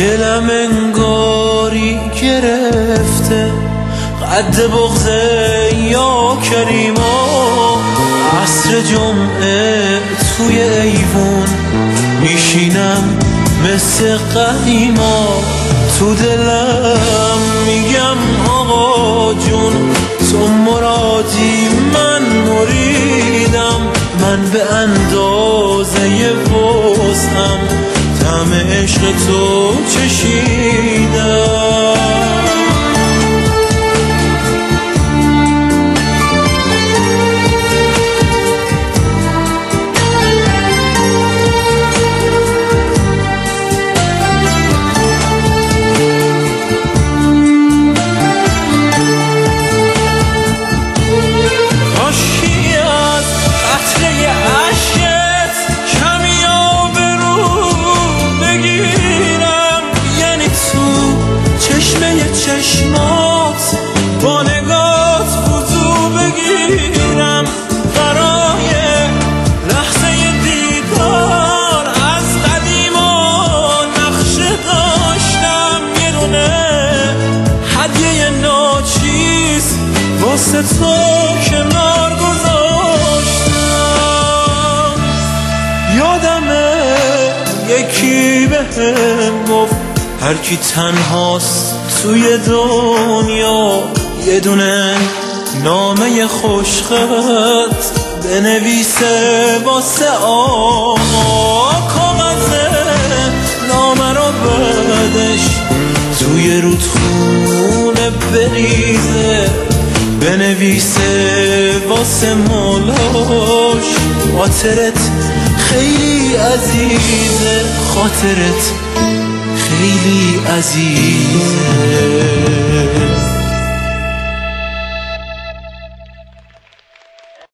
دلم انگاری گرفته قد بغضه یا کریما. عصر جمعه توی ایوون میشینم مثل قدیما. تو دلم میگم آقا جون تو مرادی من مریدم. من به اندازه وسعم طعم عشق تو چشیدم. چشمات با نگات وضو بگیرم. برای لحظه دیدار از قدیما نقشه داشتم یه دونه هدیه ناچیز واسه تو کنار گذاشتم. یادمه یکی بهم گفت هر کی تنهاست توی دنیا یه دونه نامه خوشخط بنویسه واسه آقا. کاغذ نامه رو بعدش توی رودخونه بریزه بنویسه واسه مولاش. خاطرت خیلی عزیزه، خاطرت خیلی عزیزه.